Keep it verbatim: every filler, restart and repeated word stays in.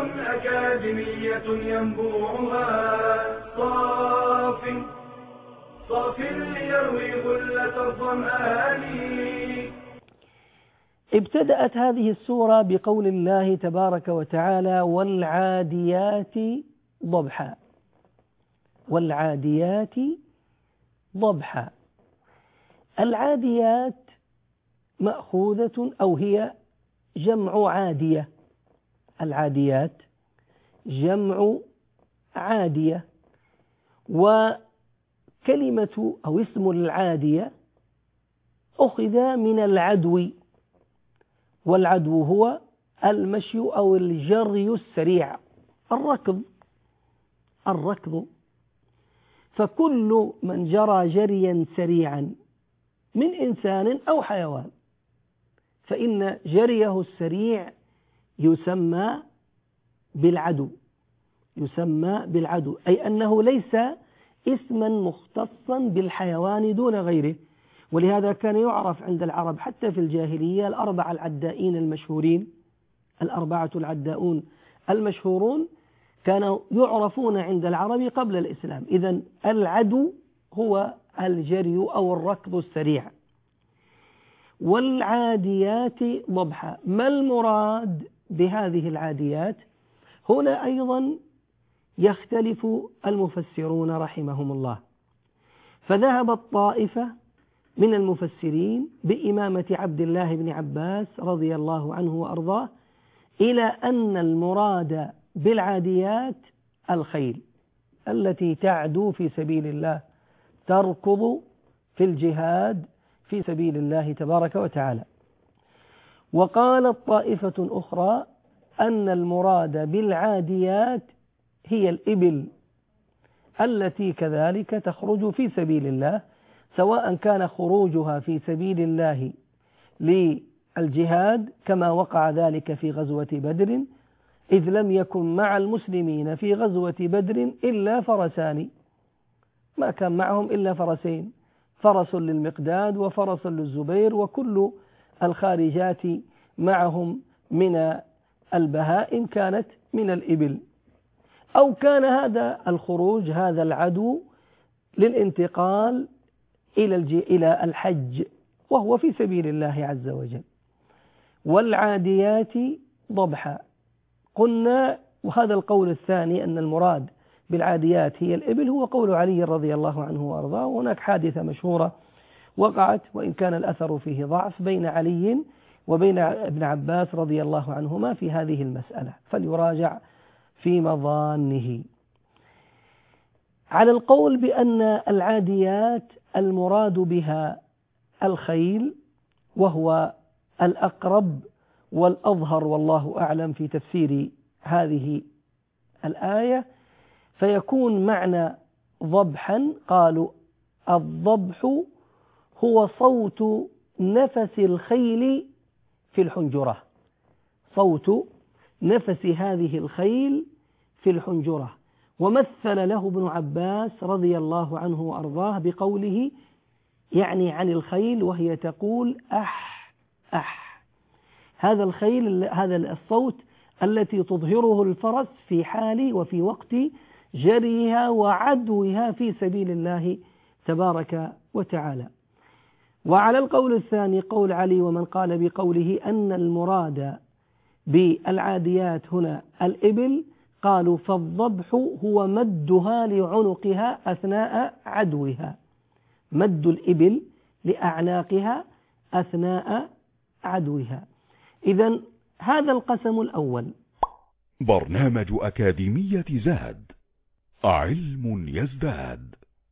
أكاديمية ينبوعها صاف صاف ليروي غلة الظمآن. ابتدأت هذه السورة بقول الله تبارك وتعالى والعاديات ضبحا. والعاديات ضبحا. العاديات مأخوذة أو هي جمع عادية. العاديات جمع عادية، وكلمة أو اسم العادية أخذ من العدو، والعدو هو المشي أو الجري السريع، الركض الركض فكل من جرى جريا سريعا من إنسان أو حيوان فإن جريه السريع يسمى بالعدو يسمى بالعدو أي أنه ليس اسما مختصا بالحيوان دون غيره. ولهذا كان يعرف عند العرب حتى في الجاهلية الأربعة العدائين المشهورين الأربعة العداؤون المشهورون كانوا يعرفون عند العرب قبل الإسلام. إذن العدو هو الجري أو الركض السريع. والعاديات ضبحا. ما المراد بهذه العاديات؟ هنا أيضا يختلف المفسرون رحمهم الله، فذهبت طائفة من المفسرين بإمامة عبد الله بن عباس رضي الله عنه وأرضاه إلى أن المراد بالعاديات الخيل التي تعدو في سبيل الله، تركض في الجهاد في سبيل الله تبارك وتعالى. وقالت طائفة أخرى أن المراد بالعاديات هي الإبل التي كذلك تخرج في سبيل الله، سواء كان خروجها في سبيل الله للجهاد كما وقع ذلك في غزوة بدر، إذ لم يكن مع المسلمين في غزوة بدر إلا فرسان، ما كان معهم إلا فرسين، فرس للمقداد وفرس للزبير، وكل الخارجات معهم من البهائم كانت من الإبل. أو كان هذا الخروج هذا العدو للانتقال إلى إلى الحج وهو في سبيل الله عز وجل. والعاديات ضبحا. قلنا وهذا القول الثاني أن المراد بالعاديات هي الإبل هو قول علي رضي الله عنه وأرضاه. وهناك حادثة مشهورة وقعت وإن كان الأثر فيه ضعف بين علي وبين ابن عباس رضي الله عنهما في هذه المسألة، فليراجع في مظانه. على القول بأن العاديات المراد بها الخيل وهو الأقرب والأظهر والله أعلم في تفسير هذه الآية، فيكون معنى ضبحا قالوا الضبح هو صوت نفس الخيل في الحنجرة، صوت نفس هذه الخيل في الحنجرة. ومثل له ابن عباس رضي الله عنه وأرضاه بقوله يعني عن الخيل وهي تقول أح أح. هذا الخيل هذا الصوت التي تظهره الفرس في حال وفي وقت جريها وعدوها في سبيل الله تبارك وتعالى. وعلى القول الثاني قول علي ومن قال بقوله أن المراد بالعاديات هنا الإبل، قالوا فالضبح هو مدها لعنقها أثناء عدوها، مد الإبل لأعناقها أثناء عدوها. إذن هذا القسم الأول. برنامج أكاديمية زاد، علم يزداد.